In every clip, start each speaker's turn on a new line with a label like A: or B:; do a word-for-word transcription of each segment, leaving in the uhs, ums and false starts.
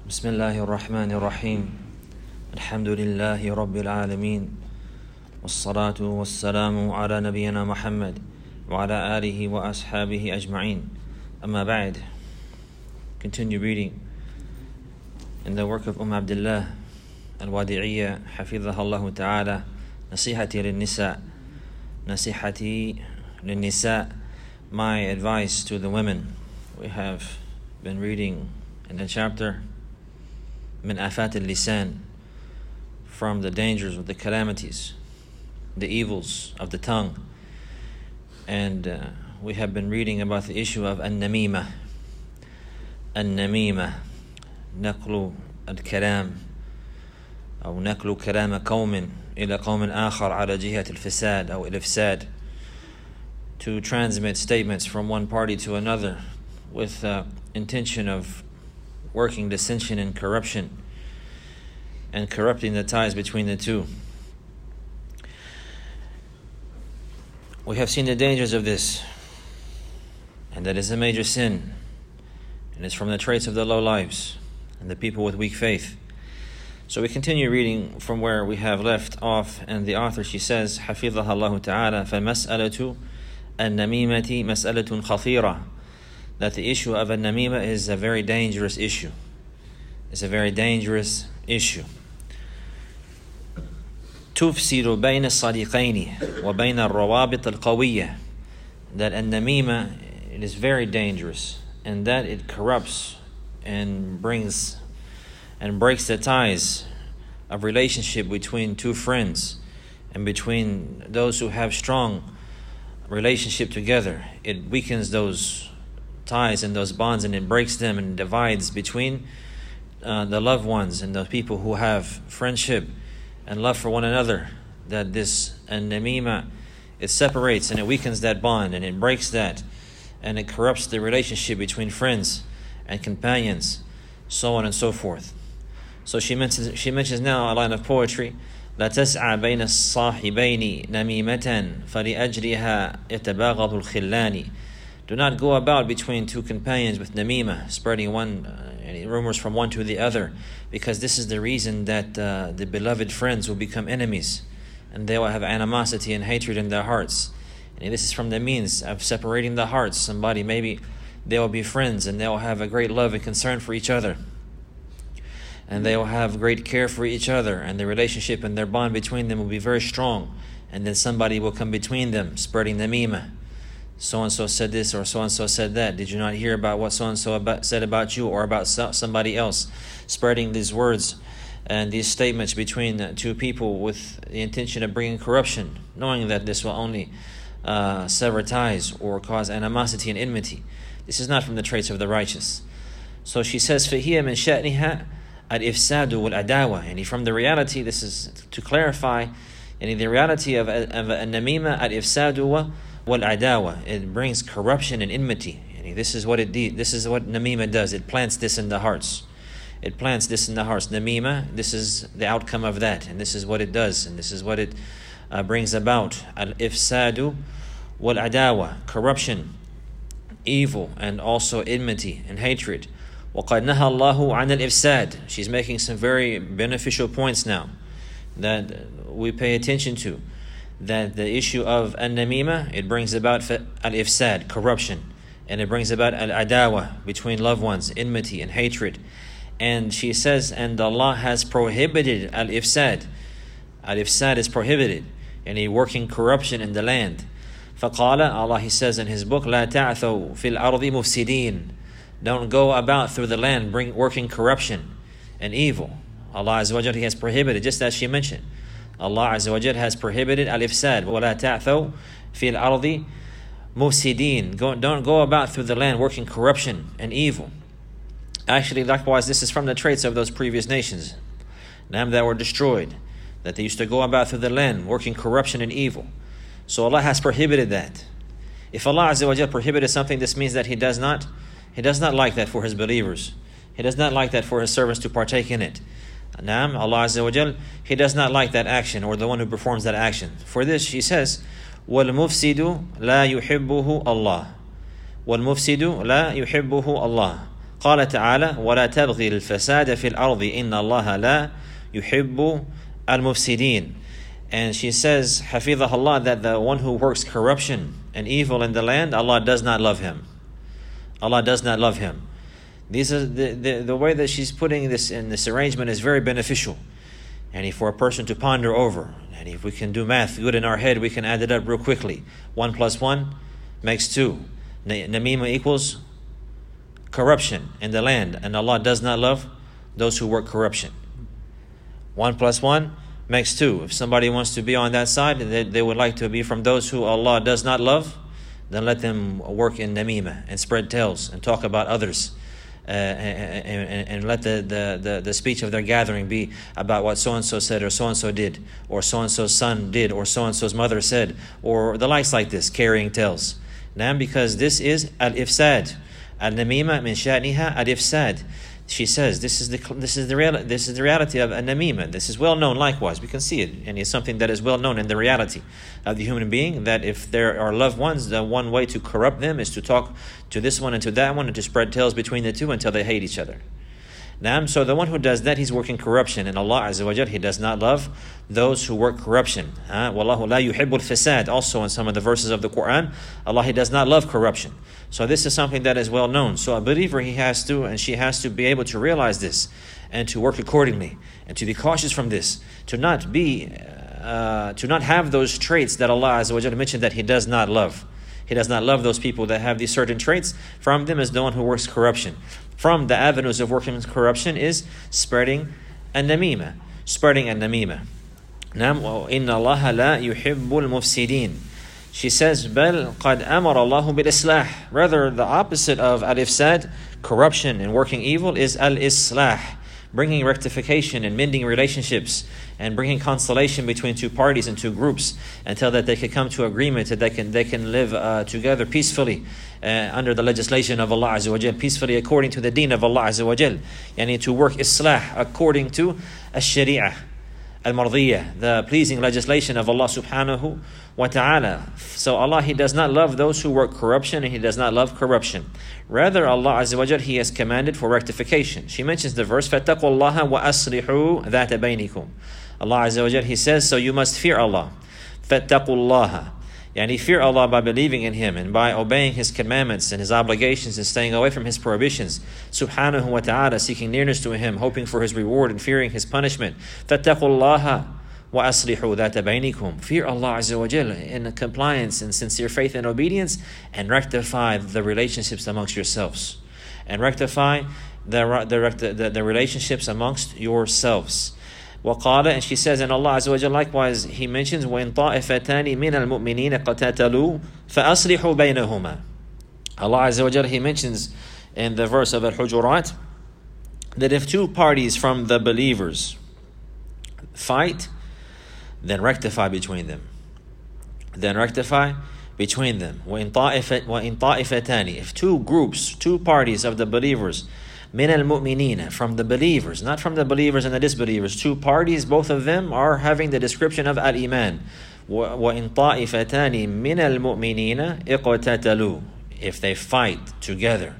A: بسم الله الرحمن الرحيم الحمد لله رب العالمين والصلاة والسلام على نبينا محمد وعلى آله وأصحابه أجمعين أما بعد. Continue reading in the work of Umm Abdullah Al-Wadi'iyya حفظها الله تعالى نصيحتي للنساء نصيحتي للنساء my advice to the women. We have been reading in the chapter من آفات اللسان, from the dangers of the calamities, the evils of the tongue. And uh, we have been reading about the issue of النميمة النميمة نقل الكلام أو نقل كلام قوم إلى قوم آخر على جهة الفساد أو الإفساد, to transmit statements from one party to another with uh, intention of working dissension and corruption and corrupting the ties between the two. We have seen the dangers of this, and that is a major sin, and it's from the traits of the low lives and the people with weak faith. So we continue reading from where we have left off, and the author, she says, حفظها الله تعالى فمسألة النميمة مسألة خطيرة, that the issue of an-namima is a very dangerous issue. It's a very dangerous issue. تفسد بين الصديقين وبين الروابط القوية, that an-namima, it is very dangerous, and that it corrupts and brings and breaks the ties of relationship between two friends and between those who have strong relationship together. It weakens those ties and those bonds, and it breaks them and divides between uh, the loved ones and the people who have friendship and love for one another. That this an-namima, it separates and it weakens that bond, and it breaks that, and it corrupts the relationship between friends and companions, so on and so forth. So she mentions she mentions now a line of poetry: لا تسعى بين الصاحبين نميمة فلأجلها يتباغض الخلان. Do not go about between two companions with namima, spreading one uh, rumors from one to the other, because this is the reason that uh, the beloved friends will become enemies, and they will have animosity and hatred in their hearts. And this is from the means of separating the hearts. Somebody, maybe they will be friends and they will have a great love and concern for each other, and they will have great care for each other, and the relationship and their bond between them will be very strong. And then somebody will come between them, spreading namima. So-and-so said this, or so-and-so said that. Did you not hear about what so-and-so about, said about you or about so, somebody else? Spreading these words and these statements between uh, two people with the intention of bringing corruption, knowing that this will only uh, sever ties or cause animosity and enmity. This is not from the traits of the righteous. So she says, فَهِيَ مِنْ شَأْنِهَا الْإِفْسَادُ وَالْأَدَاوَةِ. And from the reality, this is to clarify, and the reality of, of an-namima, al-ifsadu wal-adawa, it brings corruption and enmity. And this is what it this is what namima does. It plants this in the hearts. It plants this in the hearts. Namima, this is the outcome of that, and this is what it does, and this is what it uh, brings about. Al-ifsadu wal-adawa, corruption, evil, and also enmity and hatred. وَقَدْ نَهَى اللَّهُ عَنَ الْإِفْسَادِ. She's making some very beneficial points now that we pay attention to. That the issue of an-namima, it brings about al-ifsad, corruption, and it brings about al-adawa, between loved ones, enmity and hatred. And she says, and Allah has prohibited al-ifsad. Al-ifsad is prohibited, and He working corruption in the land. فَقَالَ, Allah, He says in His book, لَا تَعْثَوْا فِي الْأَرْضِ مُفْسِدِينَ. Don't go about through the land bring working corruption and evil. Allah Azza wa Jal, He has prohibited, just as she mentioned. Allah Azza wa Jal has prohibited al-ifsad. وَلَا تَعْثَوْا فِي الْأَرْضِ مُفْسِدِينَ. Go, don't go about through the land working corruption and evil. Actually, likewise, this is from the traits of those previous nations, them that were destroyed, that they used to go about through the land working corruption and evil. So Allah has prohibited that. If Allah Azza wa Jal prohibited something, this means that He does not He does not like that for His believers. He does not like that for His servants to partake in it. Naam, Allah Azza wa Jal, He does not like that action, or the one who performs that action. For this, He says, وَالْمُفْسِدُ لَا يُحِبُّهُ اللَّهُ وَالْمُفْسِدُ لَا يُحِبُّهُ اللَّهُ قال تعالى ولا تبغي الفساد في الأرض إن الله لا يحب المفسدين. And she says, Hafidhahullah, that the one who works corruption and evil in the land, Allah does not love him. Allah does not love him. These are the, the, the way that she's putting this in this arrangement is very beneficial. And for a person to ponder over. And if we can do math good in our head, we can add it up real quickly. One plus one makes two. Namima equals corruption in the land. And Allah does not love those who work corruption. One plus one makes two. If somebody wants to be on that side, they, they would like to be from those who Allah does not love, then let them work in namima and spread tales and talk about others. Uh, and, and, and let the, the, the, the speech of their gathering be about what so-and-so said or so-and-so did, or so-and-so's son did, or so-and-so's mother said, or the likes like this, carrying tales. Now, because this is al-ifsad. Al-namima min sha'niha al-ifsad. She says this is the this is the real this is the reality of a namima. This is well known. Likewise, we can see it, and it's something that is well known in the reality of the human being. That if there are loved ones, the one way to corrupt them is to talk to this one and to that one, and to spread tales between the two until they hate each other. Now, so the one who does that, he's working corruption, and Allah Azza wa Jal, He does not love those who work corruption. Wallahu la yuhibbul fasad. Also, in some of the verses of the Quran, Allah He does not love corruption. So this is something that is well known. So a believer, he has to, and she has to be able to realize this, and to work accordingly, and to be cautious from this, to not be, uh, to not have those traits that Allah Azza wa Jal mentioned that He does not love. He does not love those people that have these certain traits. From them is the one who works corruption. From the avenues of working corruption is spreading an-namima. Spreading an-namima. Nam wa inna Allah la yuhibbul mufsidin. She says, بل قد أمر الله بالإصلاح. Rather, the opposite of al-ifsad, corruption and working evil, is al-islah, bringing rectification and mending relationships and bringing consolation between two parties and two groups until that they can come to agreement, that they can they can live uh, together peacefully uh, under the legislation of Allah Azza wa Jal, peacefully according to the deen of Allah Azza wa Jal, yani to work islah according to al-shari'ah al-mardiyah, the pleasing legislation of Allah subhanahu wa ta'ala. So Allah, He does not love those who work corruption, and He does not love corruption. Rather, Allah Azza wa Jal, He has commanded for rectification. She mentions the verse, فَاتَّقُوا اللَّهَ وَأَصْلِحُوا ذَاتَ بَيْنِكُمْ. Allah Azza wa Jal, He says, so you must fear Allah. فَاتَّقُوا اللَّهَ. Yani fear Allah by believing in Him and by obeying His commandments and His obligations and staying away from His prohibitions. Subhanahu wa ta'ala, seeking nearness to Him, hoping for His reward and fearing His punishment. فَاتَّقُوا اللَّهَ وَأَصْلِحُوا ذَاتَ بَيْنِكُمْ. Fear Allah Azza wa Jal in compliance and sincere faith and obedience, and rectify the relationships amongst yourselves. And rectify the, the, the, the relationships amongst yourselves. وقال, and she says, and Allah Azza wa Jal, likewise, He mentions, وَإِن طَائِفَتَانِ مِنَ الْمُؤْمِنِينَ قَتَتَلُوا فَأَصْلِحُوا بَيْنَهُمَا. Allah Azza wa Jal, He mentions in the verse of Al-Hujurat that if two parties from the believers fight, then rectify between them. Then rectify between them. وَإِن طَائِفَتَانِ. If two groups, two parties of the believers, min al-mu'minina, from the believers, not from the believers and the disbelievers. Two parties, both of them are having the description of al-iman. وَإِن طَائِفَتَانِ مِنَ الْمُؤْمِنِينَ اِقْتَتَلُوا. If they fight together,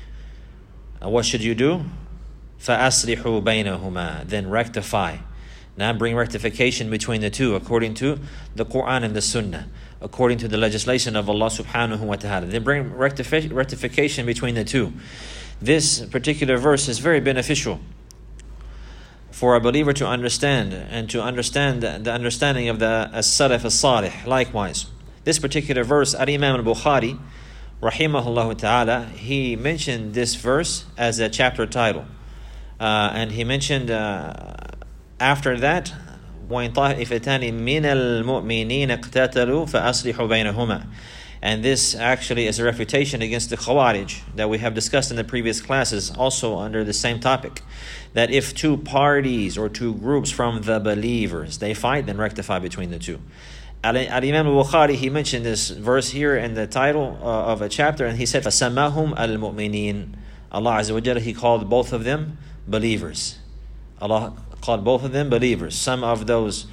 A: what should you do? فَأَصْلِحُوا بَيْنَهُمَا. Then rectify. Now bring rectification between the two, according to the Quran and the Sunnah, according to the legislation of Allah subhanahu wa ta'ala. Then bring rectifi- rectification between the two. This particular verse is very beneficial for a believer to understand, and to understand the, the understanding of the as-salaf as-salih. Likewise, this particular verse, Al-Imam al-Bukhari, rahimahullah ta'ala, he mentioned this verse as a chapter title. Uh, and he mentioned uh, after that, وَإِن طَائِفَتَانِ مِنَ الْمُؤْمِنِينَ اقْتَتَلُوا فَأَصْلِحُوا بَيْنَهُمَا. And this actually is a refutation against the Khawarij that we have discussed in the previous classes, also under the same topic. That if two parties or two groups from the believers, they fight, then rectify between the two. Al-Imam al-Bukhari, he mentioned this verse here in the title uh, of a chapter, and he said, فَسَمَّاهُمْ الْمُؤْمِنِينَ. Allah Azza wa Jalla, He called both of them believers. Allah called both of them believers. Some of those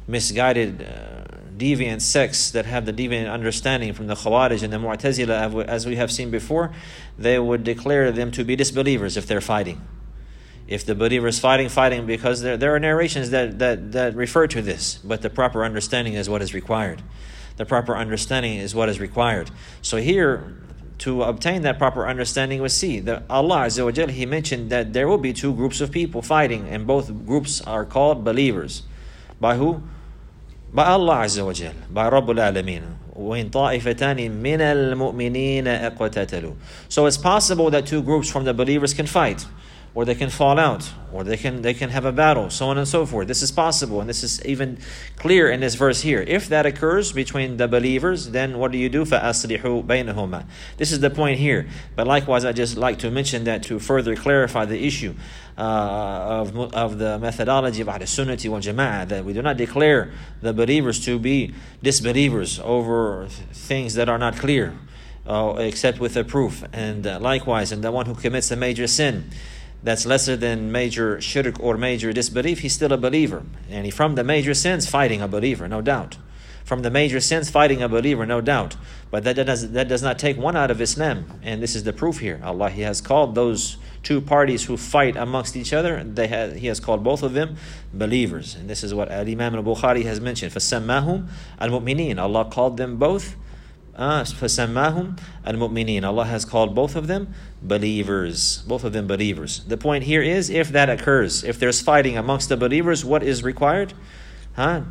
A: misguided, uh, deviant sects that have the deviant understanding from the Khawarij and the Mu'tazila, as we have seen before, they would declare them to be disbelievers if they're fighting. If the believer is fighting, fighting because there, there are narrations that, that, that refer to this, but the proper understanding is what is required. The proper understanding is what is required. So here, to obtain that proper understanding, we see that Allah Azza wa Jal, He mentioned that there will be two groups of people fighting, and both groups are called believers. By who? By Allah Azza wa Jal, by Rabbul Alameen. وَإِن طَائِفَتَانِ مِنَ الْمُؤْمِنِينَ اقْتَتَلُوا. So it's possible that two groups from the believers can fight, or they can fall out, or they can they can have a battle, so on and so forth. This is possible, and this is even clear in this verse here. If that occurs between the believers, then what do you do? فَأَصْلِحُوا بَيْنَهُمَا. This is the point here. But likewise, I just like to mention that to further clarify the issue uh, of, of the methodology of Ahl Sunnah wal Jama'ah, that we do not declare the believers to be disbelievers over things that are not clear, uh, except with a proof. And uh, likewise, and the one who commits a major sin that's lesser than major shirk or major disbelief, he's still a believer. And he, from the major sins, fighting a believer, no doubt. From the major sins, fighting a believer, no doubt. But that does, that does not take one out of Islam. And this is the proof here. Allah, He has called those two parties who fight amongst each other, they have, He has called both of them believers. And this is what Al-Imam al-Bukhari has mentioned. فَسَمَّاهُمْ الْمُؤْمِنِينَ. Allah called them both Uh, فَسَمَّاهُمْ الْمُؤْمِنِينَ. Allah has called both of them believers. Both of them believers. The point here is, if that occurs, if there's fighting amongst the believers, what is required? Huh?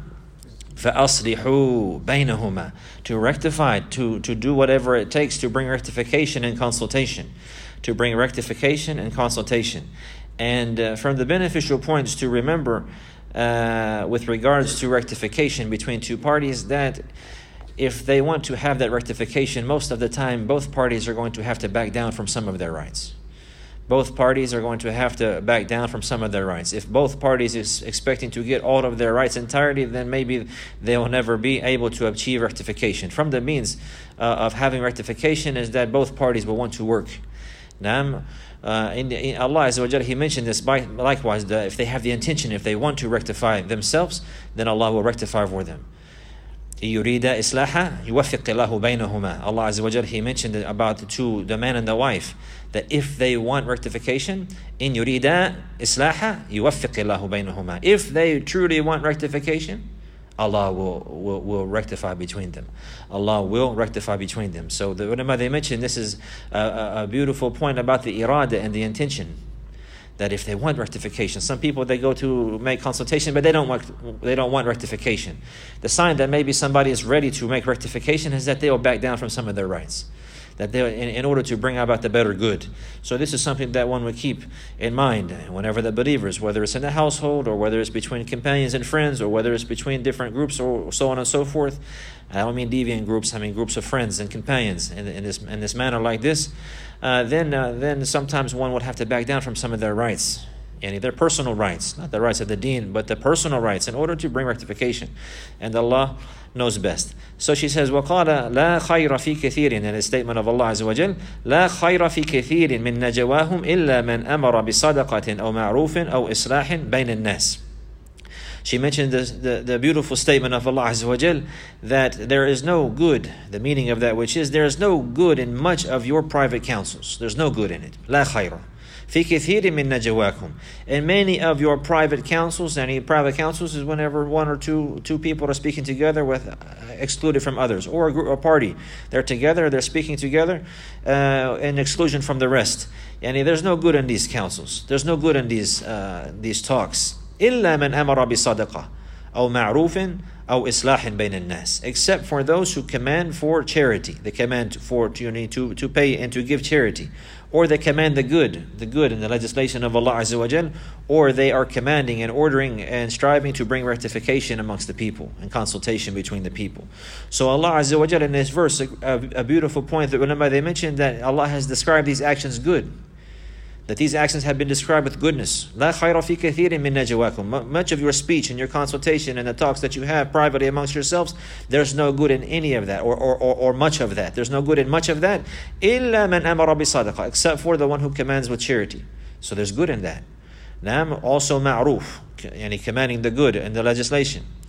A: فَأَصْلِحُوا بَيْنَهُمَا. To rectify, to, to do whatever it takes to bring rectification and consultation. To bring rectification and consultation. And uh, from the beneficial points to remember uh, with regards to rectification between two parties, that if they want to have that rectification, most of the time both parties are going to have to back down from some of their rights. Both parties are going to have to back down from some of their rights. If both parties is expecting to get all of their rights entirely, then maybe they will never be able to achieve rectification. From the means uh, of having rectification is that both parties will want to work. Now, uh, in, the, in Allah Azza wa Jalla, He mentioned this by, likewise, the, if they have the intention, if they want to rectify themselves, then Allah will rectify for them. يريد إصلاحا يوفق الله بينهما. Allah Azza wa Jal, He mentioned about the two, the man and the wife, that if they want rectification, إن يريد إصلاحا يوفق الله بينهما. If they truly want rectification, Allah will, will, will rectify between them. Allah will rectify between them. So the ulama, they mentioned this is a, a beautiful point about the irada and the intention. That if they want rectification, some people, they go to make consultation, but they don't want they don't want rectification. The sign that maybe somebody is ready to make rectification is that they will back down from some of their rights, that they in, in order to bring about the better good. So this is something that one would keep in mind whenever the believers, whether it's in the household or whether it's between companions and friends or whether it's between different groups or so on and so forth. I don't mean deviant groups, I mean groups of friends and companions in, in this in this manner like this. Uh, then uh, then sometimes one would have to back down from some of their rights, and their personal rights, not the rights of the deen, but the personal rights, in order to bring rectification. And Allah knows best. So she says, وَقَالَ لَا خَيْرَ فِي كَثِيرٍ, in a statement of Allah Azza wa Jal, لَا خَيْرَ فِي كَثِيرٍ مِن نَجَوَاهُمْ إِلَّا مَنْ أَمَرَ بِصَدَقَةٍ أَوْ مَعْرُوفٍ أَوْ إِصْلَاحٍ بَيْنَ النَّاسِ. She mentioned the, the, the beautiful statement of Allah Azza wa Jal, that there is no good, the meaning of that which is, there is no good in much of your private counsels. There's no good in it. لا خير في كثير من نجواكم. In many of your private counsels, any private counsels is whenever one or two two people are speaking together with uh, excluded from others, or a, group, a party. They're together, they're speaking together uh, in exclusion from the rest. And there's no good in these counsels. There's no good in these uh, these talks. إلا من أمر بصدقة أو معروف أو إصلاح بين الناس. Except for those who command for charity. They command for to, to, to pay and to give charity. Or they command the good, the good in the legislation of Allah Azza wa Jal. Or they are commanding and ordering and striving to bring rectification amongst the people and consultation between the people. So Allah Azza wa Jal, in this verse, a, a beautiful point that ulama, they mentioned that Allah has described these actions good. That these actions have been described with goodness. لا خير في كثير من نجواكم. Much of your speech and your consultation and the talks that you have privately amongst yourselves, there's no good in any of that, or, or, or, or much of that. There's no good in much of that. إلا من أمر بصدقة, except for the one who commands with charity. So there's good in that. Nam, also ma'ruf, yani commanding the good in the legislation.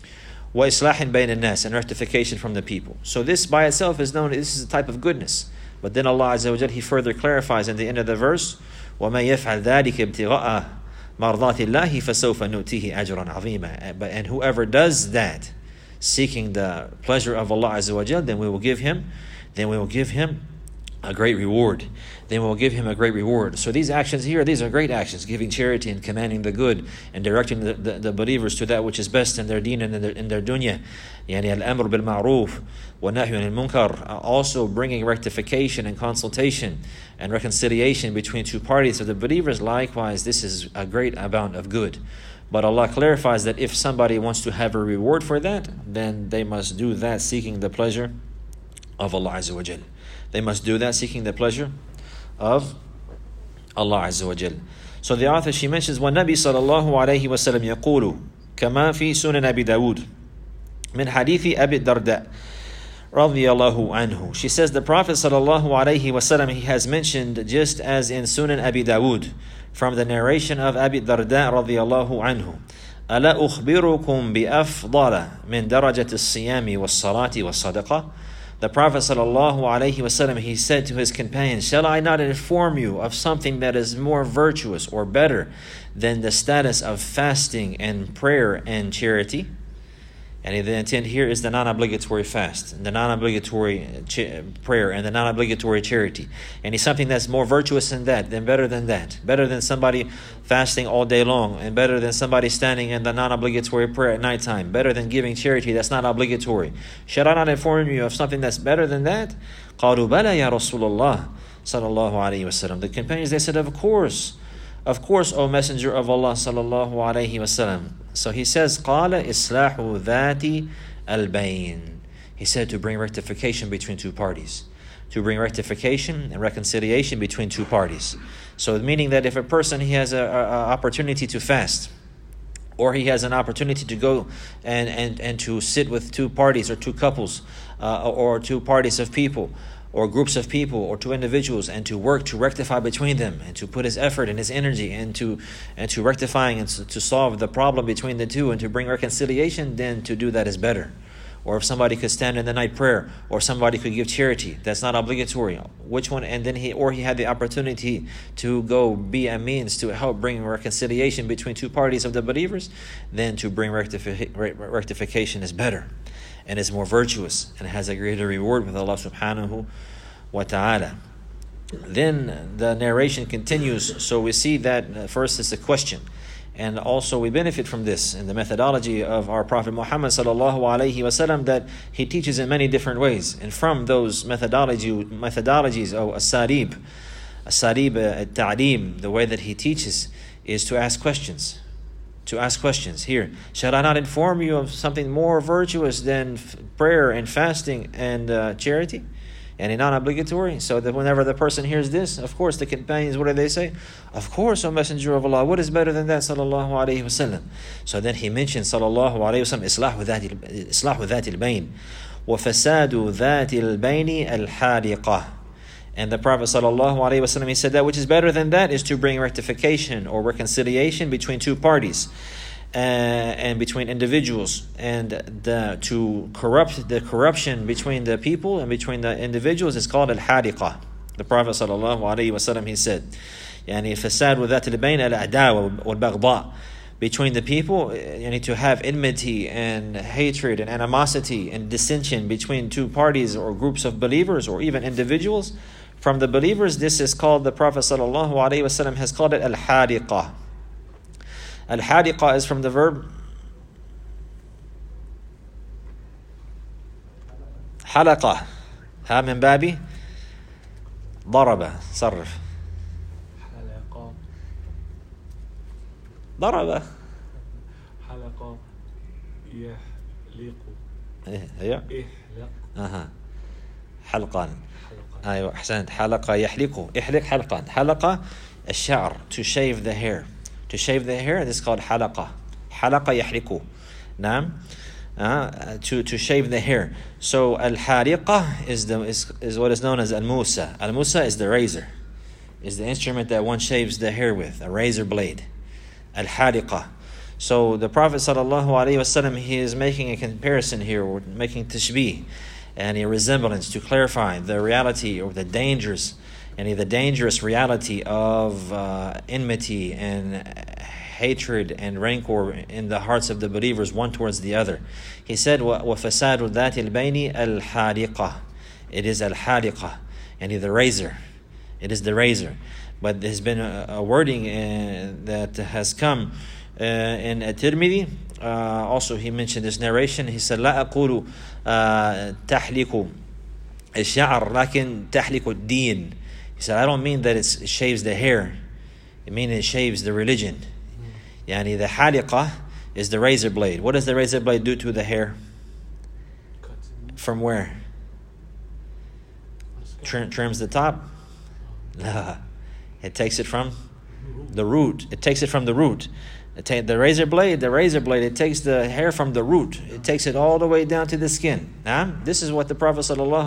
A: وإصلاح بين الناس, and rectification from the people. So this by itself is known, this is a type of goodness. But then Allah Azza wa Jal, He further clarifies in the end of the verse, وَمَن يَفْعَلْ ذَلِكَ ابْتِغَاءَ مَرْضَاتِ اللَّهِ فَسَوْفَ نُؤْتِيهِ أَجْرًا عَظِيمًا. And whoever does that, seeking the pleasure of Allah Azza wa Jal, then we will give him, then we will give him a great reward. Then we'll give him a great reward. So these actions here, these are great actions, giving charity and commanding the good and directing the, the, the believers to that which is best in their deen and in their, in their dunya. Yani al-amr bil-ma'roof wa nahy anil munkar. Also bringing rectification and consultation and reconciliation between two parties of the believers. Likewise, this is a great amount of good. But Allah clarifies that if somebody wants to have a reward for that, then they must do that seeking the pleasure of Allah Azza wa Jal. They must do that seeking the pleasure of Allah Azza wa Jal. So the author, she mentions, وَالنَّبِي صلى الله عليه وسلم يقول كما في سنن أبي داود من حديث أبي الدرداء رضي الله عنه. She says the Prophet صلى الله عليه وسلم, he has mentioned just as in Sunan Abi Dawood from the narration of Abi Darda رضي الله عنه. ألا أخبركم بأفضل من درجة الصيام والصلاة والصدقة. The Prophet ﷺ, he said to his companions, shall I not inform you of something that is more virtuous or better than the status of fasting and prayer and charity? And the intent here is the non-obligatory fast, and the non-obligatory ch- prayer, and the non-obligatory charity. And it's something that's more virtuous than that, than better than that. Better than somebody fasting all day long, and better than somebody standing in the non-obligatory prayer at nighttime. Better than giving charity that's not obligatory. Should I not inform you of something that's better than that? قَالُوا بَلَى يَا رَسُولَ اللَّهِ sallallahu alayhi wasallam. The companions, they said, of course. Of course, O Messenger of Allah sallallahu alayhi wasallam. So he says, قال إصلاح ذات البين. He said to bring rectification between two parties. To bring rectification and reconciliation between two parties. So meaning that if a person, he has an opportunity to fast, or he has an opportunity to go and, and, and to sit with two parties or two couples, uh, or two parties of people, or groups of people, or two individuals, and to work to rectify between them, and to put his effort and his energy into and to rectifying and to solve the problem between the two, and to bring reconciliation, then to do that is better. Or if somebody could stand in the night prayer, or somebody could give charity, that's not obligatory. Which one? And then he or he had the opportunity to go be a means to help bring reconciliation between two parties of the believers, then to bring rectifi- rectification is better. And is more virtuous, and has a greater reward with Allah subhanahu wa ta'ala. Then the narration continues. So we see that uh, first is a question. And also we benefit from this in the methodology of our Prophet Muhammad sallallahu alayhi wasallam, that he teaches in many different ways. And from those methodology methodologies, oh, as-sarib, as-sarib at-ta'lim, the way that he teaches is to ask questions. To ask questions. Here, shall I not inform you of something more virtuous than f- prayer and fasting and uh, charity? And non-obligatory? So that whenever the person hears this, of course the companions, what do they say? Of course, O Messenger of Allah, what is better than that? Sallallahu alayhi wasallam. So then he mentions sallallahu alayhi wasallam, islahu dhati islahu dhati al-bayn wa fasadu dhati al-bayn al-hadiqah. And the Prophet ﷺ, he said that which is better than that is to bring rectification or reconciliation between two parties uh, and between individuals, and the, to corrupt the corruption between the people and between the individuals is called al-hadiqah. The Prophet ﷺ, he said, يعني فساد وذات البين الأعداء والبغضاء. Between the people, you need to have enmity and hatred and animosity and dissension between two parties or groups of believers or even individuals. From the believers, this is called, the Prophet ﷺ has called it al-hadiqah. Al-hadiqah is from the verb حلقة. ها من بابي ضرب. صرف. ضرب.
B: حلقة يحلق.
A: ايوه.
B: يحلق.
A: اها. حلقان. ايوه احسنت. حلقة يحلق. احلق حلقان. حلقة الشعر, to shave the hair. To shave the hair, this is called حلقة. حلقة يحلق. نعم. Uh, to to shave the hair. So al-hariqah is the is, is what is known as al-musa. Al-musa is the razor, is the instrument that one shaves the hair with, a razor blade. Al-hariqah. So the Prophet sallallahu alaihi wasallam, he is making a comparison here, or making tashbih, and a resemblance to clarify the reality or the dangers, and the dangerous reality of uh, enmity and hatred and rancor in the hearts of the believers, one towards the other. He said, وَفَسَادُ ذَاتِ الْبَيْنِ الْحَارِقَةِ. It is al-hariqah, and the razor. It is the razor. But there's been a, a wording uh, that has come uh, in At-Tirmidhi. Uh, also, he mentioned this narration. He said, لا أقول تحلق الشعر لكن تحلق الدين. He said, I don't mean that it's, it shaves the hair. I mean it shaves the religion. Yani the haliqah is the razor blade. What does the razor blade do to the hair? From where? Trim, trims the top? Nah. It takes it from the root. It takes it from the root. It ta- the razor blade, the razor blade, it takes the hair from the root. It takes it all the way down to the skin. Nah? This is what the Prophet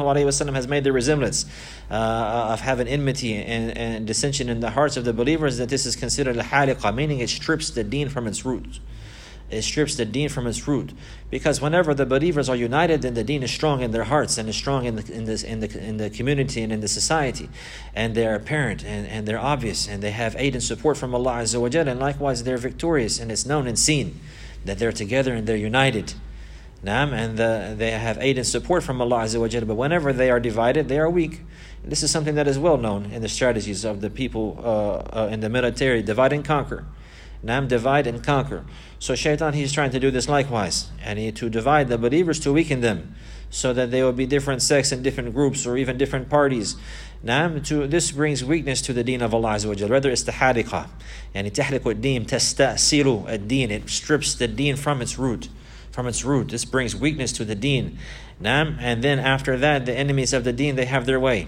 A: ﷺ has made the resemblance uh, of having enmity and, and dissension in the hearts of the believers, that this is considered a haliqah, meaning it strips the deen from its roots. It strips the deen from its root, because whenever the believers are united, then the deen is strong in their hearts and is strong in the in this in the in the community and in the society, and they're apparent and, and they're obvious, and they have aid and support from Allah Azza wa Jalla, and likewise they're victorious, and it's known and seen that they're together and they're united. Naam, and the, they have aid and support from Allah Azza wa Jalla. But whenever they are divided, they are weak. And this is something that is well known in the strategies of the people uh, uh, in the military: divide and conquer. Naam, divide and conquer. So Shaitan, he's trying to do this likewise, and he to divide the believers, to weaken them, so that they will be different sects and different groups, or even different parties. Naam, to this brings weakness to the deen of Allah Azza wa Jalla. Rather, it's the hadiqah, and it tahliqu ad-deen, tastasilu ad-deen. It strips the deen from its root, from its root. This brings weakness to the deen. Naam, and then after that, the enemies of the deen, they have their way.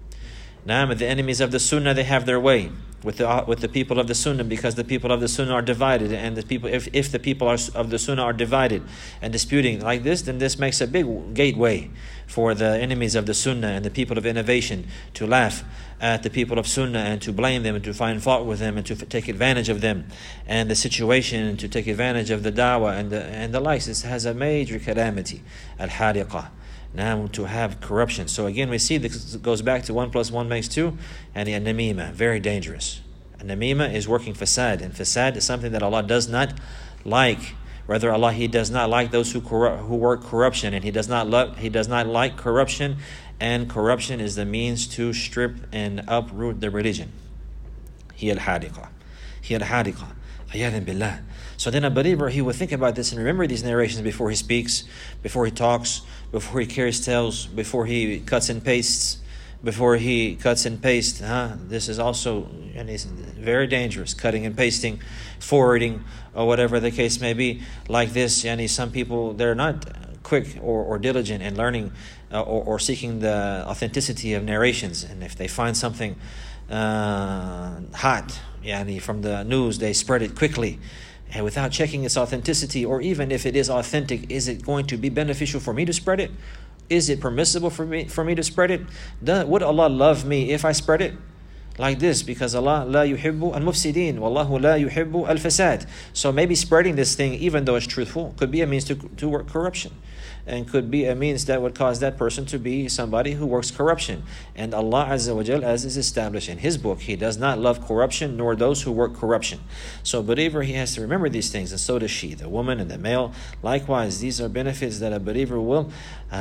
A: Naam, the enemies of the sunnah, they have their way with the with the people of the sunnah, because the people of the sunnah are divided, and the people if, if the people are, of the sunnah are divided and disputing like this, then this makes a big gateway for the enemies of the sunnah and the people of innovation to laugh at the people of sunnah and to blame them and to find fault with them and to f- take advantage of them and the situation, and to take advantage of the da'wah and the, and the likes. This has a major calamity, al-hariqah. Now to have corruption. So again, we see this goes back to one plus one makes two, and the namima, very dangerous. And namima is working fasad, and fasad is something that Allah does not like. Rather, Allah, He does not like those who corrupt, who work corruption, and He does not love, He does not like corruption, and corruption is the means to strip and uproot the religion. Hiya al-hadiqa, hiya al-hadiqa, iyadhan billah. So then a believer, he will think about this and remember these narrations before he speaks, before he talks, before he carries tales, before he cuts and pastes, before he cuts and pastes. Huh? This is also and it's very dangerous, cutting and pasting, forwarding, or whatever the case may be. Like this, and some people, they're not quick or, or diligent in learning uh, or, or seeking the authenticity of narrations. And if they find something uh, hot yani, from the news, they spread it quickly, and without checking its authenticity, or even if it is authentic, is it going to be beneficial for me to spread it? Is it permissible for me for me to spread it? Does, would Allah love me if I spread it? Like this, because Allah la yuhibbu al-mufsidin, wallahu la yuhibbu al-fasad. So maybe spreading this thing, even though it's truthful, could be a means to, to work corruption, and could be a means that would cause that person to be somebody who works corruption. And Allah Azza wa Jal, as is established in His book, He does not love corruption nor those who work corruption. So a believer, he has to remember these things, and so does she, the woman and the male. Likewise, these are benefits that a believer will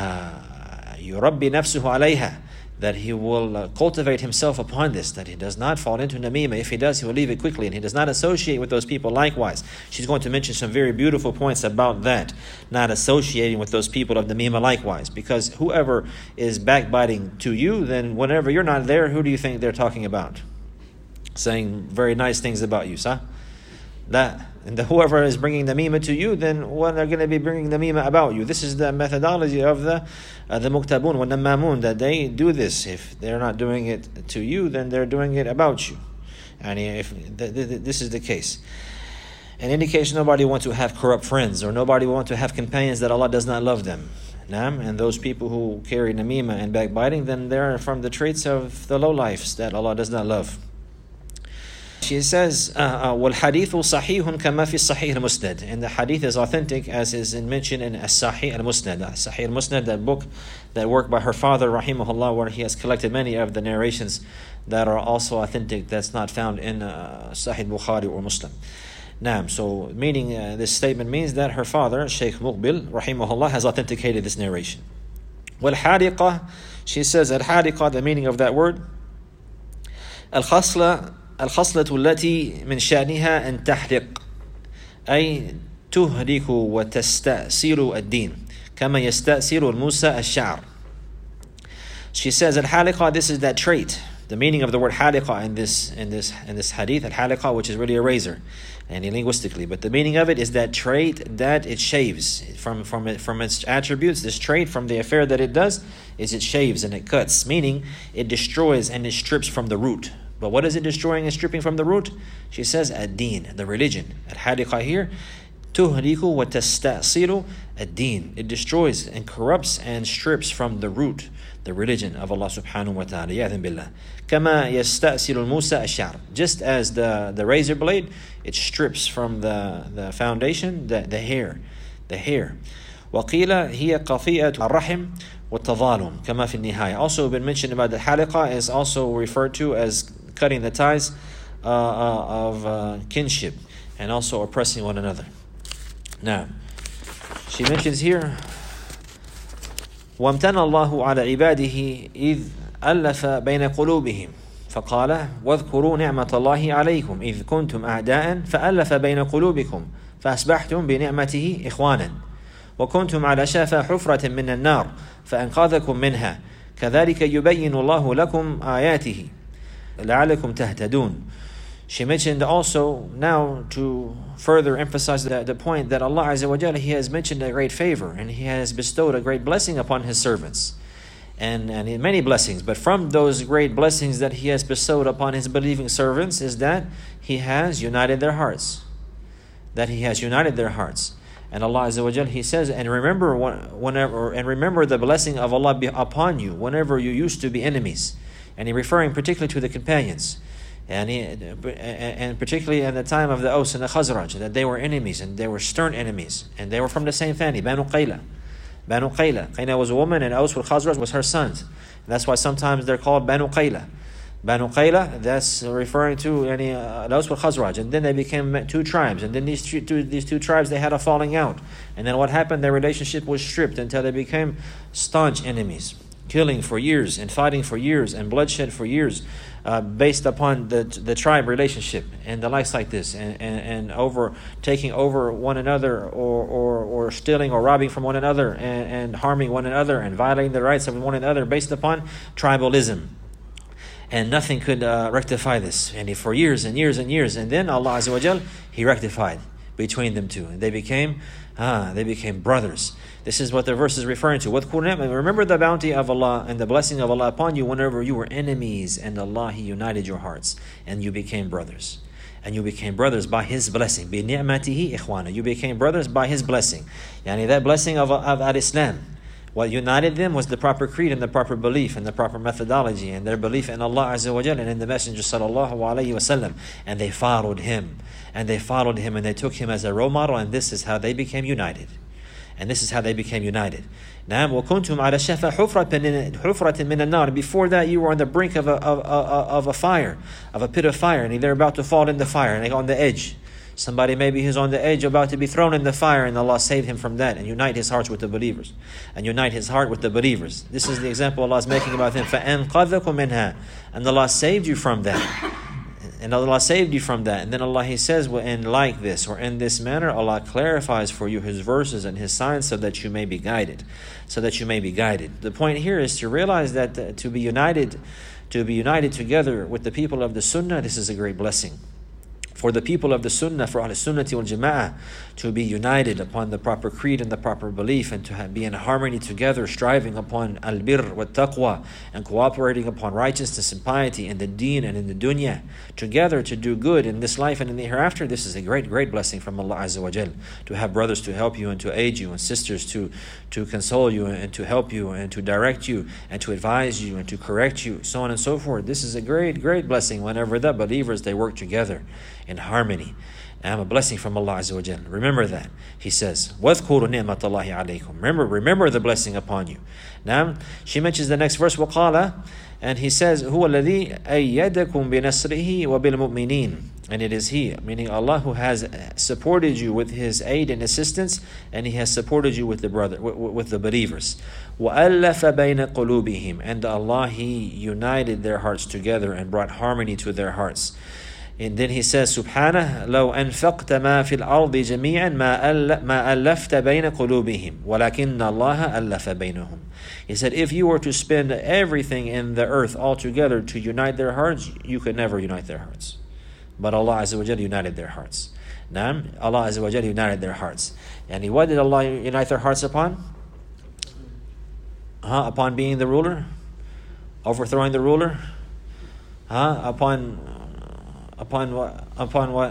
A: yurabbi nafsuhu alayha, that he will uh, cultivate himself upon this, that he does not fall into namima. If he does, he will leave it quickly, and he does not associate with those people likewise. She's going to mention some very beautiful points about that, not associating with those people of namima likewise, because whoever is backbiting to you, then whenever you're not there, who do you think they're talking about? Saying very nice things about you, sir? That, and the, whoever is bringing the namima to you, then what they're going to be bringing the namima about you. This is the methodology of the uh, the muktabun wa namamun, that they do this. If they're not doing it to you, then they're doing it about you. And if th- th- this is the case, an indication nobody wants to have corrupt friends, or nobody wants to have companions that Allah does not love them. Naam, and those people who carry namima and backbiting, then they're from the traits of the lowlifes that Allah does not love. she says, uh, uh, وَالْحَدِيثُ صَحِيحٌ كَمَا فِي الصَّحِيحِ الْمُسْنَدِ. And the hadith is authentic as is mentioned in As-Sahih al-Musnad. Sahih al-Musnad, that book, that work by her father, rahimahullah, where he has collected many of the narrations that are also authentic, that's not found in uh, Sahih Bukhari or Muslim. Naam, so meaning uh, this statement means that her father, Shaykh Muqbil, rahimahullah, has authenticated this narration. وَالْحَارِقَةِ, she says, al-hariqah, the meaning of that word, al-khasla, الخصلة التي من شأنها أن تحرق أي تهرك وتستأصل الدين كما يستأصل الموسى الشعر. She says al-haliqa, this is that trait. The meaning of the word haliqa in this in this in this hadith, al-haliqa, which is really a razor, and linguistically, but the meaning of it is that trait that it shaves. From from it, from its attributes, this trait from the affair that it does is it shaves and it cuts, meaning it destroys and it strips from the root. But what is it destroying and stripping from the root? She says ad-deen, the religion. Al-haliqa here, tuhriku wa tastasilu ad-deen. It destroys and corrupts and strips from the root the religion of Allah subhanahu wa ta'ala. Ya'adhin billah. Kama yastasilu al-musa ash-sha'r. Just as the, the razor blade, it strips from the, the foundation, the, the hair. The hair. وَقِيلَ هِيَ قَفِيَةُ الرَّحِمِ وَالتَّظَالُمِ كَمَا فِي النِّهَايَةِ. Also been mentioned about the haliqa is also referred to as cutting the ties uh, uh, of uh, kinship and also oppressing one another. Now, she mentions here, وَامْتَنَ اللَّهُ عَلَى عِبَادِهِ إِذْ أَلَّفَ بَيْنَ قُلُوبِهِمْ فقال واذكروا نعمة الله عليكم إذ كنتم أعداء فألف بين قلوبكم فأصبحتم بنعمته إخوانا وكنتم على شفا حفرة من النار فأنقذكم منها كذلك يبين الله لكم آياته لعلكم تهتدون. She mentioned also, now to further emphasize the, the point, that Allah Azza wa Jalla, He has mentioned a great favor and He has bestowed a great blessing upon His servants. And, and many blessings, but from those great blessings that He has bestowed upon His believing servants is that He has united their hearts. That He has united their hearts. And Allah Azza wa Jalla, He says, and remember whenever, and remember the blessing of Allah upon you whenever you used to be enemies. And He referring particularly to the companions. And, he, and particularly at the time of the Aus and the Khazraj, that they were enemies, and they were stern enemies, and they were from the same family, Banu Qayla. Banu Qayla. Qayla was a woman, and Aus wal Khazraj was her sons. And that's why sometimes they're called Banu Qayla. Banu Qayla, that's referring to any uh, Aus wal Khazraj, and then they became two tribes, and then these two, two these two tribes, they had a falling out, and then what happened? Their relationship was stripped until they became staunch enemies, killing for years and fighting for years and bloodshed for years. Uh, based upon the the tribe relationship and the likes like this, and, and, and over taking over one another, or, or, or stealing or robbing from one another, and, and harming one another and violating the rights of one another based upon tribalism. And nothing could uh, rectify this. And for years and years and years, and then Allah Azza wa Jal, He rectified between them two, and they became ah they became brothers. This is what the verse is referring to. Remember the bounty of Allah and the blessing of Allah upon you whenever you were enemies, and Allah, He united your hearts and you became brothers. And you became brothers by His blessing. بِنِعْمَتِهِ إِخْوَانًا. You became brothers by His blessing. Yani that blessing of, of al-Islam. What united them was the proper creed and the proper belief and the proper methodology and their belief in Allah Azza wa Jalla and in the Messenger sallallahu alayhi wa sallam. And they followed him. And they followed him and they took him as a role model, and this is how they became united. And this is how they became united. Now, وَكُنْتُمْ عَلَى شَفَى حُفْرَةٍ مِّنَ النَّارِ. Before that, you were on the brink of a, of, of, of a fire, of a pit of fire, and they're about to fall in the fire, and they're on the edge. Somebody maybe who's on the edge about to be thrown in the fire, and Allah saved him from that, and unite his hearts with the believers. And unite his heart with the believers. This is the example Allah is making about them. فَأَنْقَذَكُمْ مِنْهَا. And Allah saved you from that. And Allah saved you from that. And then Allah, He says, well, in like this, or in this manner, Allah clarifies for you His verses and His signs so that you may be guided. So that you may be guided. The point here is to realize that uh, to be united, to be united together with the people of the Sunnah, this is a great blessing. for the people of the Sunnah, for Ahl Sunnati wal Jama'ah, to be united upon the proper creed and the proper belief, and to have, be in harmony together, striving upon al-birr wa taqwa, and cooperating upon righteousness and piety in the deen and in the dunya, together to do good in this life and in the hereafter. This is a great, great blessing from Allah Azza wa Jal. To have brothers to help you and to aid you, and sisters to, to console you and to help you and to direct you and to advise you and to correct you, so on and so forth. This is a great, great blessing whenever the believers, they work together in harmony. And a blessing from Allah Azza wa Jal. Remember that. He says, وَاذْكُرُوا نِعْمَةَ اللَّهِ عَلَيْكُمْ. Remember, remember the blessing upon you. Now, she mentions the next verse, وَقَالَ, and he says, هُوَ الَّذِي أَيَّدَكُمْ بِنَصْرِهِ وَبِالْمُؤْمِنِينَ. And it is He, meaning Allah, who has supported you with His aid and assistance, and He has supported you with the brother, with, with the believers. وَأَلَّفَ بَيْنَ قُلُوبِهِمْ. And Allah, He united their hearts together and brought harmony to their hearts. And then he says, Subhanah, لو أنفقت ما في الأرض جميعا ما ما ألفت بين قلوبهم ولكن الله ألف بينهم. He said, if you were to spend everything in the earth altogether to unite their hearts, you could never unite their hearts. But Allah Azza wa Jalla united their hearts. Naam, Allah Azza wa Jalla united their hearts. And what did Allah unite their hearts upon? Huh? Upon being the ruler? Overthrowing the ruler? Huh? Upon... Upon what? Upon what?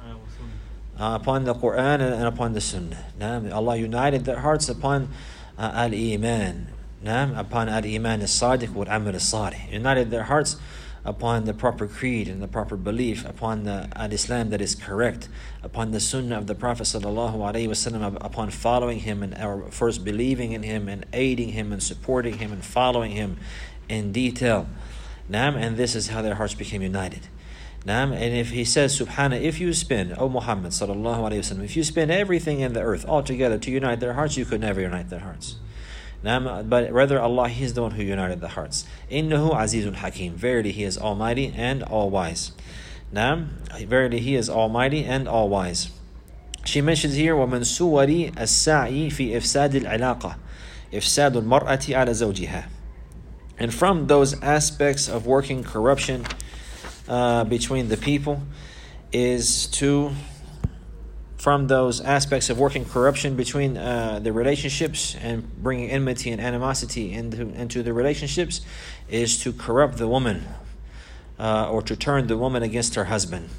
A: Uh, upon the Quran and, and upon the Sunnah. Naam. Allah united their hearts upon uh, al-Iman. Naam. Upon al-Iman as-Sadiq wal Amal as-Salih. United their hearts upon the proper creed and the proper belief, upon the al-Islam that is correct, upon the Sunnah of the Prophet sallallahu alaihi wasallam, upon following him and or first believing in him and aiding him and supporting him and following him in detail. Naam. And this is how their hearts became united. And if he says, Subhana, if you spend, O Muhammad sallallahu alayhi wasallam, if you spend everything in the earth altogether to unite their hearts, you could never unite their hearts. But rather Allah, He is the one who united the hearts. Innahu azizun hakim. Verily He is almighty and all wise. Verily He is almighty and all wise. She mentions here, وَمَنْ سُوَرِ السَّعِي فِي إِفْسَادِ الْعِلَاقَةِ إِفْسَادُ الْمَرْأَةِ عَلَى زَوْجِهَا. And from those aspects of working corruption Uh, between the people is to, from those aspects of working corruption between uh, the relationships and bringing enmity and animosity into, into the relationships, is to corrupt the woman uh, or to turn the woman against her husband,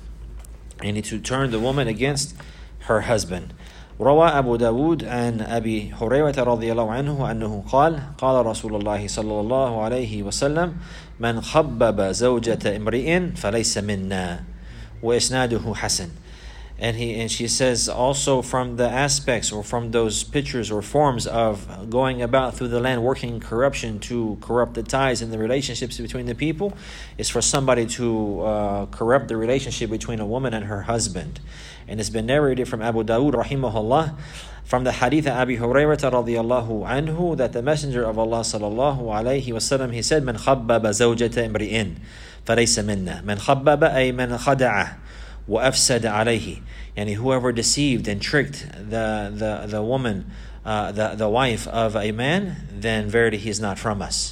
A: and to turn the woman against her husband. روى أبو داود عن أبي هريرة رضي الله عنه أنه قال قال رسول الله صلى الله عليه وسلم من خبب زوجة امرئ فليس منا وإسناده حسن. And he and she says also, from the aspects or from those pictures or forms of going about through the land working corruption to corrupt the ties and the relationships between the people, is for somebody to uh, corrupt the relationship between a woman and her husband. And it's been narrated from Abu Dawud rahimahullah, from the hadith of Abi Hurairah radiyallahu anhu, that the Messenger of Allah sallallahu alayhi wasallam, he said, من خبب زوجة امرئ فليس منا. من خبب أي من خدعه وأفسد عليه. Yani whoever deceived and tricked the the the woman, uh, the the wife of a man, then verily he is not from us.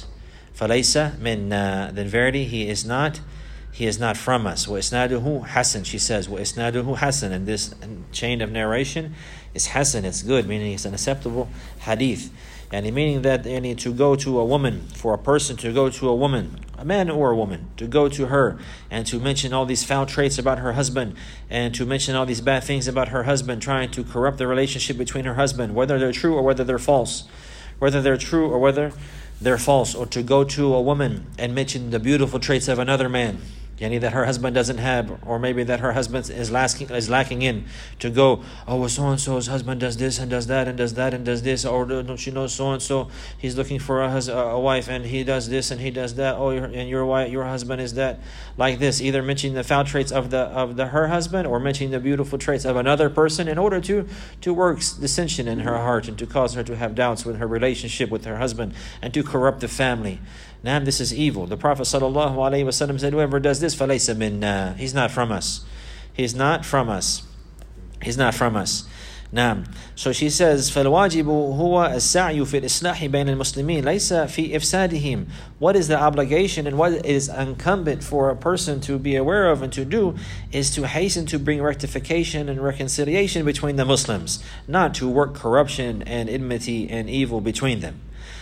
A: فليس منا. Then verily he is not. He is not from us. وَإِسْنَادُهُ حَسَنٌ. She says, وَإِسْنَادُهُ حَسَنٌ. And this chain of narration is hasan, it's good, meaning it's an acceptable hadith. And meaning that you need to go to a woman, for a person to go to a woman, a man or a woman, to go to her and to mention all these foul traits about her husband, and to mention all these bad things about her husband, trying to corrupt the relationship between her husband, whether they're true or whether they're false. Whether they're true or whether they're false. Or to go to a woman and mention the beautiful traits of another man, yani that her husband doesn't have, or maybe that her husband is lacking, is lacking in, to go, oh, well, so-and-so's husband does this and does that and does that and does this, or don't you know so-and-so, he's looking for a, hus- a wife and he does this and he does that, oh, and your wife, your husband is that, like this, either mentioning the foul traits of the of the her husband, or mentioning the beautiful traits of another person, in order to, to work dissension in her heart and to cause her to have doubts with her relationship with her husband and to corrupt the family. Now this is evil. The Prophet sallallahu alaihi wasallam said, whoever does this, فَلَيْسَ مِنَّا. He's not from us. He's not from us. He's not from us. نعم. So she says فالواجب هو السعي في الإصلاح بين المسلمين ليس في إفسادهم. What is the obligation and what is incumbent for a person to be aware of and to do is to hasten to bring rectification and reconciliation between the Muslims, not to work corruption and enmity and evil between them.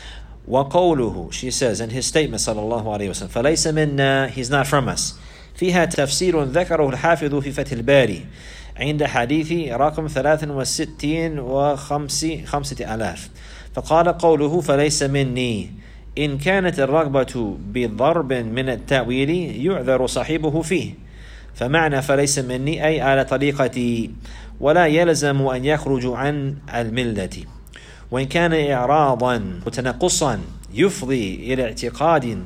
A: وقوله, she says in his statement صلى الله عليه وسلم فليس منا, he's not from us. فيها تفسير ذكره الحافظ في فتح الباري عند حديث رقم ثلاث وستين وخمسة آلاف. فقال قوله فليس مني إن كانت الرغبة بضرب من التأويل يعذر صاحبه فيه. فمعنى فليس مني أي على طريقتي ولا يلزم أن يخرج عن الملة. وإن كان إعراضا وتنقصا يفضي إلى اعتقاد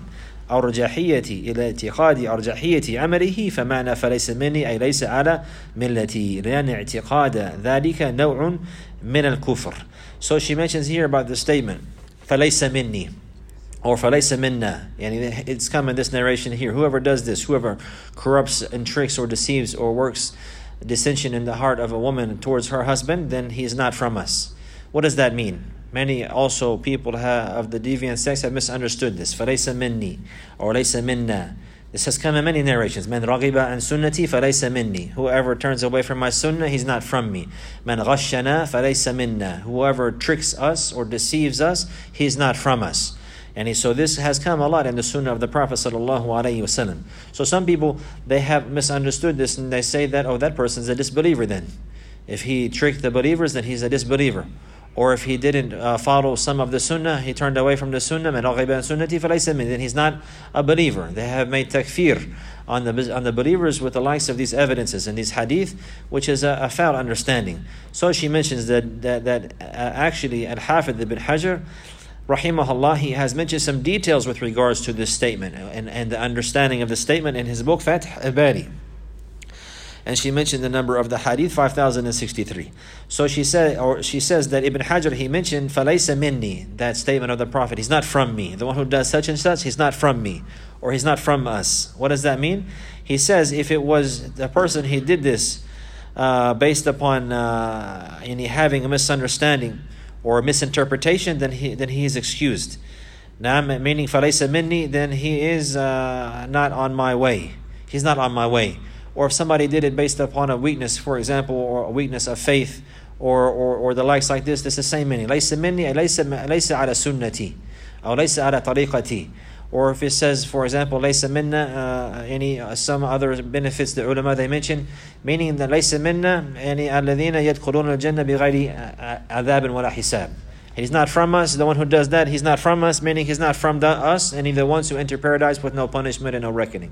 A: أرجحية إلى اعتقاد أرجحية عمله فمعنى فليس مني أي ليس على ملتي لأن اعتقاد ذلك نوع من الكفر. So she mentions here about the statement فليس مني or فليس منا, يعني it's come in this narration here, whoever does this, whoever corrupts and tricks or deceives or works dissension in the heart of a woman towards her husband, then he is not from us. What does that mean? Many also people have, of the deviant sex have misunderstood this. فَلَيْسَ مِنِّي or لَيْسَ مِنَّا. This has come in many narrations. مَنْ رَغِبَ عَنْ سُنَّتِي فَلَيْسَ مِنِّي. Whoever turns away from my sunnah, he's not from me. مَنْ غَشَّنَا فَلَيْسَ مِنَّا. Whoever tricks us or deceives us, he's not from us. And he, so this has come a lot in the sunnah of the Prophet sallallahu alaihi wasallam. So some people, they have misunderstood this and they say that, oh, that person's a disbeliever then. If he tricked the believers, then he's a disbeliever. Or if he didn't uh, follow some of the sunnah, he turned away from the sunnah, then he's not a believer. They have made takfir on the on the believers with the likes of these evidences and these hadith, which is a, a foul understanding. So she mentions that that, that uh, actually Al-Hafidh ibn Hajar, rahimahullah, he has mentioned some details with regards to this statement and, and the understanding of the statement in his book Fath al-Bari. And she mentioned the number of the hadith, five thousand sixty-three. So she said, or she says that Ibn Hajar, he mentioned فَلَيْسَ مِنِّي, that statement of the Prophet, he's not from me. The one who does such and such, he's not from me. Or he's not from us. What does that mean? He says if it was the person he did this uh, based upon uh, any having a misunderstanding or a misinterpretation, then he then he is excused. Now, meaning فَلَيْسَ مِنِّي, then he is uh, not on my way. He's not on my way. Or if somebody did it based upon a weakness, for example, or a weakness of faith, or or, or the likes like this, this is the same meaning. لَيْسَ مِنِّي لَيْسَ لَيْسَ عَلَى سُنَّتِي أو لَيْسَ عَلى طَرِيقَتِي. Or if it says, for example, لَيْسَ مِنَّا, uh, any uh, some other benefits the ulama they mention, meaning that لَيْسَ مِنَّا يعني الَّذِينَ يَدْخُلُونَ الْجَنَّةَ بِغَيْرِ عَذَابٍ وَلَا حِسَابٍ. He's not from us. The one who does that, he's not from us, meaning he's not from the, us, and he's the ones who enter paradise with no punishment and no reckoning.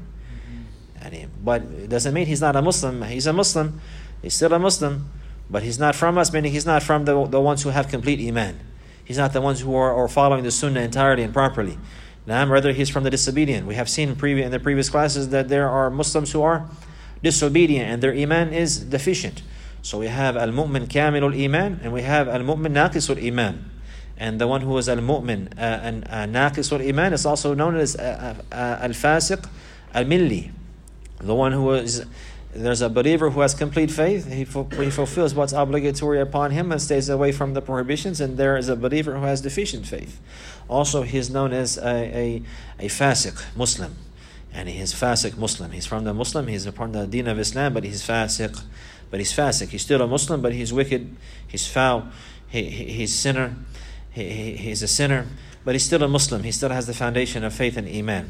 A: But it doesn't mean he's not a Muslim. He's a Muslim. He's still a Muslim. But he's not from us, meaning he's not from the, the ones who have complete iman. He's not the ones who are, are following the sunnah entirely and properly. Now, rather, he's from the disobedient. We have seen previ- in the previous classes that there are Muslims who are disobedient and their iman is deficient. So we have al-mu'min kamilul iman and we have al-mu'min naqisul iman. And the one who is al-mu'min uh, and uh, naqisul iman is also known as uh, uh, al-fasiq al-milli. The one who is, there's a believer who has complete faith, he, he fulfills what's obligatory upon him and stays away from the prohibitions, and there is a believer who has deficient faith. Also, he is known as a, a, a fasiq Muslim, and he is fasiq Muslim. He's from the Muslim, he's upon the deen of Islam, but he's fasiq, but he's fasiq. He's still a Muslim, but he's wicked, he's foul, he, he, he's sinner, he, he, he's a sinner, but he's still a Muslim. He still has the foundation of faith and iman.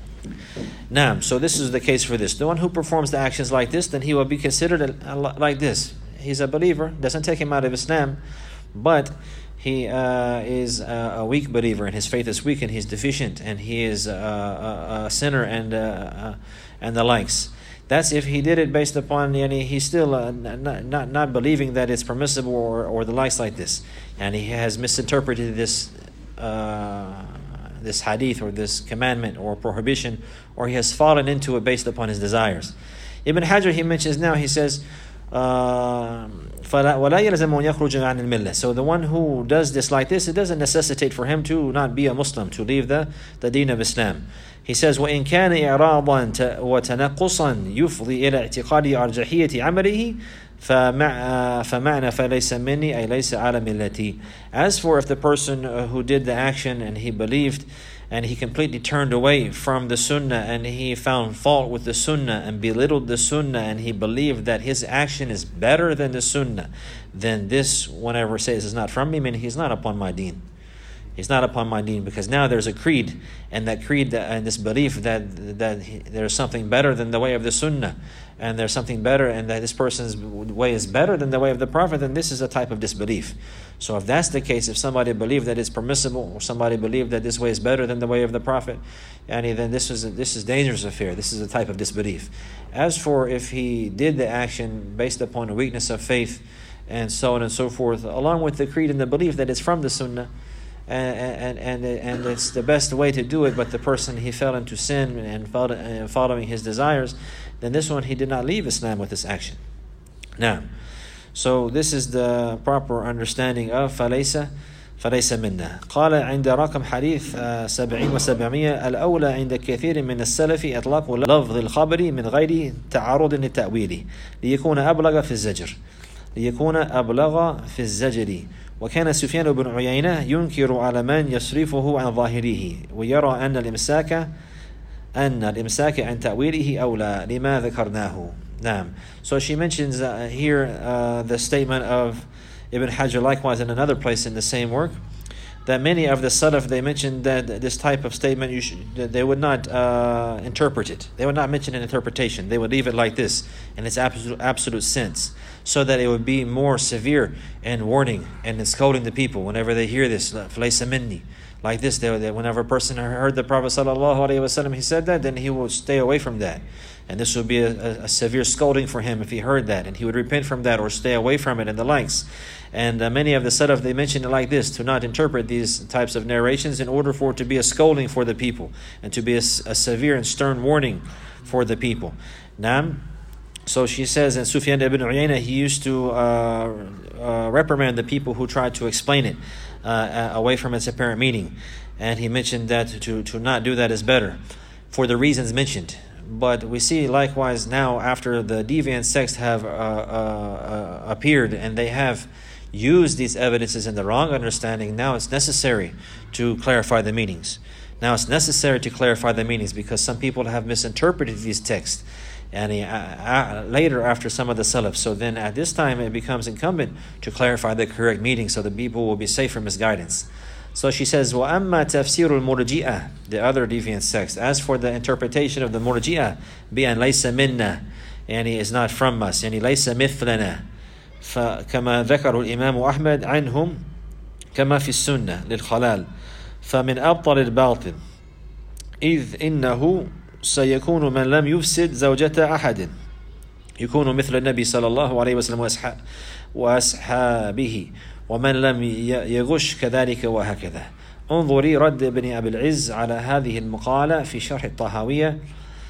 A: Now, so this is the case for this. The one who performs the actions like this, then he will be considered a, a, like this. He's a believer, doesn't take him out of Islam, but he uh, is a, a weak believer, and his faith is weak, and he's deficient, and he is a, a, a sinner, and uh, uh, and the likes. That's if he did it based upon, yani, he's still uh, not, not not believing that it's permissible, or, or the likes like this, and he has misinterpreted this. Uh, this hadith or this commandment or prohibition, or he has fallen into it based upon his desires. Ibn Hajar, he mentions now, he says, فَلَيْسَ فلا ولا يلزم أن يخرج عن الملة. So the one who does this like this, it doesn't necessitate for him to not be a Muslim, to leave the, the deen of Islam. He says, وإن كان إعراضا وتنقصا يفضي إلى اعتقاد أرجحية عمله فمع فمعنى فليس مني أي ليس على ملتي. As for if the person who did the action and he believed and he completely turned away from the sunnah and he found fault with the sunnah and belittled the sunnah and he believed that his action is better than the sunnah, then this, whenever it says is not from me, meaning he's not upon my deen. He's not upon my deen, because now there's a creed, and that creed and this belief that that he, there's something better than the way of the sunnah, and there's something better, and that this person's way is better than the way of the Prophet, then this is a type of disbelief. So if that's the case, if somebody believed that it's permissible, or somebody believed that this way is better than the way of the Prophet, and then this is a, this is dangerous affair. This is a type of disbelief. As for if he did the action based upon a weakness of faith, and so on and so forth, along with the creed and the belief that it's from the sunnah, And, and and and it's the best way to do it, but the person, he fell into sin and following his desires, then this one, he did not leave Islam with this action. Now, so this is the proper understanding of فليس فليس منا. قال عند رقم حديث سبعين وسبعمية الأولى عند كثير من السلف إطلاق لفظ الخبر من غير تعرض للتأويل ليكون أبلغ في الزجر ليكون أبلغ في الزجر. وكان سفيان بن عيينة ينكر على من يصرفه عن ظاهره ويرى أن الإمساك أن الإمساك عن تأويله أولى لما ذكرناه. نعم. So she mentions uh, here uh, the statement of Ibn Hajar likewise in another place in the same work, that many of the Salaf, they mentioned that this type of statement, you should, they would not uh, interpret it. They would not mention an interpretation. They would leave it like this in its absolute, absolute sense, so that it would be more severe and warning and scolding the people whenever they hear this, فَلَيْسَ مِنِّي, like this. They, they, whenever a person heard the Prophet ﷺ, he said that, then he will stay away from that. And this would be a, a, a severe scolding for him if he heard that, and he would repent from that or stay away from it and the likes. And uh, many of the Salaf, they mentioned it like this, to not interpret these types of narrations in order for it to be a scolding for the people and to be a, a severe and stern warning for the people. Naam. So she says, and Sufyan ibn Uyayna, he used to uh, uh, reprimand the people who tried to explain it uh, away from its apparent meaning. And he mentioned that to, to not do that is better, for the reasons mentioned. But we see likewise now, after the deviant sects have uh, uh, uh, appeared and they have used these evidences in the wrong understanding, now it's necessary to clarify the meanings. Now it's necessary to clarify the meanings because some people have misinterpreted these texts. And he, uh, uh, later after some of the Salaf. So then at this time it becomes incumbent to clarify the correct meaning so the people will be safe from misguidance. So she says, وَأَمَّا تَفْسِيرُ الْمُرْجِئَةِ, the other deviant sects, as for the interpretation of the Murji'ah, بِأَنْ لَيْسَ مِنَّا, and he is not from us, and he لَيْسَ مِثْلَنَا, فكما ذكر الإمام أحمد عنهم كما في السنة للخلال فمن أبطل الباطل إذ إنه سيكون من لم يفسد زوجة أحد يكون مثل النبي صلى الله عليه وسلم وأصحابه ومن لم يغش كذلك وهكذا. انظري رد ابن أبي العز على هذه المقالة في شرح الطهاوية.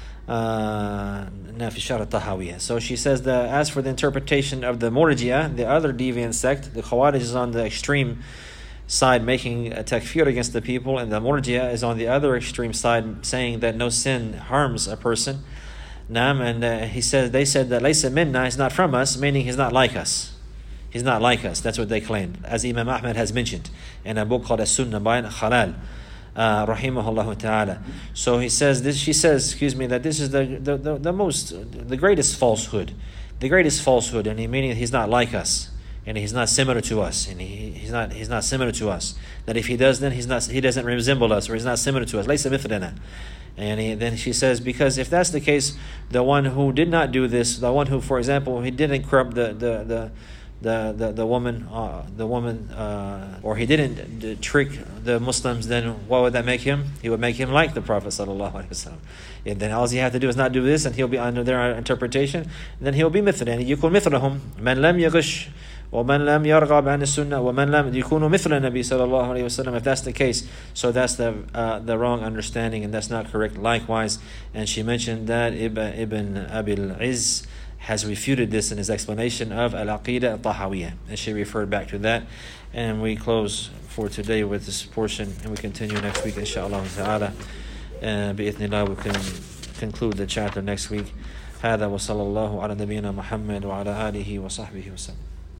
A: Uh, في شرح الطهاوية. So she says that as for the interpretation of the Murji'ah, the other deviant sect, the Khawarij is on the extreme side making a takfir against the people, and the Murji'ah is on the other extreme side saying that no sin harms a person. Naam, and uh, he says they said that laysa minna is not from us, meaning he's not like us. He's not like us. That's what they claimed, as Imam Ahmad has mentioned in a book called As-Sunnah by Khalal. Uh, rahimahullah ta'ala. So he says this. She says, excuse me, that this is the, the, the, the most, the greatest falsehood, the greatest falsehood, and he meaning he's not like us, and he's not similar to us, and he, he's not he's not similar to us. That if he does, then he's not he doesn't resemble us, or he's not similar to us. Laysa mithlana. And he, then she says, because if that's the case, the one who did not do this, the one who, for example, he didn't corrupt the the the the the, the woman, uh, the woman, uh, or he didn't d- trick the Muslims, then what would that make him? He would make him like the Prophet sallallahu alaihi wasallam. And then all he have to do is not do this, and he'll be under their interpretation. And then he'll be mithlan. يكون مثلهم من لم يغش ومن لم يرغب عن السنة ومن لم يكون مثل النبي صلى الله عليه وسلم. If that's the case, so that's the uh, the wrong understanding, and that's not correct. Likewise, and she mentioned that Ibn Ibn Abil Izz has refuted this in his explanation of Al-Aqidah Al-Tahawiyah. And she referred back to that. And we close for today with this portion, and we continue next week, inshallah ta'ala. Uh, Bi-ithnillah, we can conclude the chapter next week. هذا وصلى الله على نبينا محمد وعلى آله وصحبه وسلم.